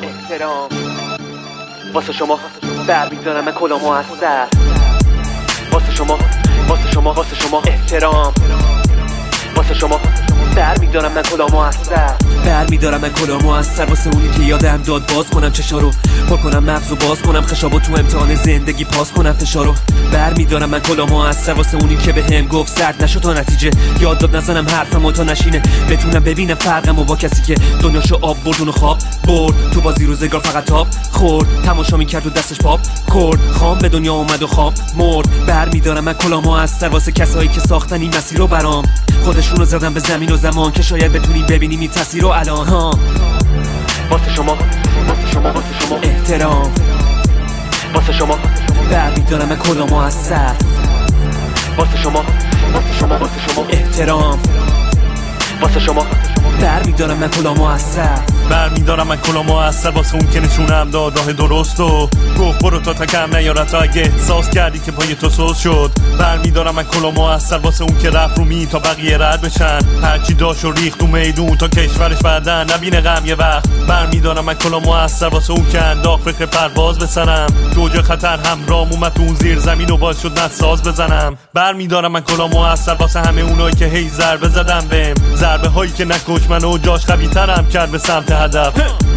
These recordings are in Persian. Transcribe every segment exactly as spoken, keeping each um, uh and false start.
احترام واسه شما برمیدارم من کلامو از سر، واسه شما واسه شما واسه شما احترام، واسه شما برمیدارم من کلامو از سر، برمیدارم من کلامو از سر واسه اونی که یادم داد باز کنم چشا رو پر کنم، مغزو باز کنم، خشابو تو امتحان زندگی پاس کنم فشارو، برمیدارم من کلامو از سر واسه اونی که بهم گفت سرد نشو تا نتیجه یاد داد نزنم حرفمو تا نشینه، بتونم ببینم فرقمو با کسی که دنیاشو آب برد اونو خواب برد، تو بازی روزگار فقط تاپ خورد، تماشا میکرد و دستش پاپ کرد، خام به دنیا اومد و خواب مرد، برمیدارم من کلامو از سر واسه کسایی که ساختن این مسیرو برام، خودشونو زدن به زمین و زمان که شاید بتونی ببینی این تاثیرو الان ها، واسه شما واسه شما واسه شما احترام، واسه شما برمیدارم من کلامو از سر، واسه شما واسه شما واسه شما احترام، واسه شما برمیدارم من کلامو از سر، برمیدارم من کلامو از سر واسه اون که نشونم داد راه درستو، گفت برو تا تا کم نیاره تا اگه احساس کردی که پای تو سوز شد، برمیدارم من کلامو از سر واسه اون که رفت رو می تا بقیه رد بشن، هرچی داشت و ریخت تو میدون تا کشورش بعدن نبینه غم یه وقت، برمیدارم من کلامو از سر واسه اون که انداخت فکر پرواز بسنم، دوجه خطر همرام اومد تو اون زیر زمین و باعث شد نساز بزنم، برمیدارم من کلامو از سر واسه همه اونایی که هی ضربه زدن بهم، ضربه هایی که نکش منو جاش قوی ترم کرد به سمت هدف،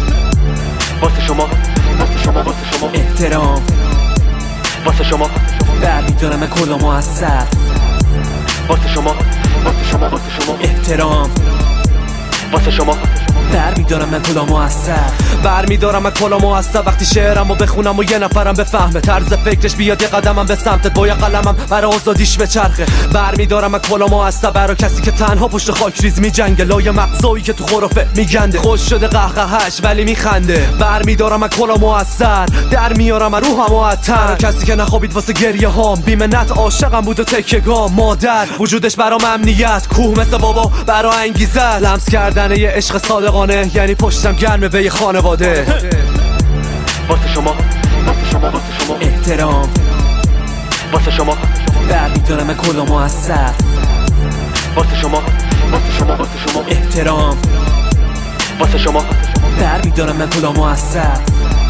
واسه شما واسه شما واسه شما احترام، واسه شما برمیدارم من کلامو از سر، واسه شما واسه شما واسه شما احترام، واسه شما برمیدارم من کلامو از سر، برمیدارم من کلامو از سر وقتی شعرمو بخونم و یه نفرم بفهمه، طرز فکرش بیاد یه قدمم به سمتت با یه قلمم برای آزادیش بچرخه، برمیدارم من کلامو از سر برای کسی که تنها پشت خاک ریز میجنگه، لای مغزایی که تو خرافه میگنده، خوش شده قهقهش ولی میخنده، برمیدارم من کلامو از سر، در میارم روحمو از تن، کسی که نخوابید واسه گریه هام، بی منت عاشقم بود و تکیه‌گام، مادر وجودش برام امنیت، کوه مثل بابا برا انگیزه، لمس کردن یه عشق صادقانه یعنی پشتم گرمه به یه خانواده، واسه شما واسه شما واسه شما احترام، واسه شما برمیدارم من کلامو از سر، واسه شما واسه شما واسه شما احترام، واسه شما برمیدارم من کلامو از سر.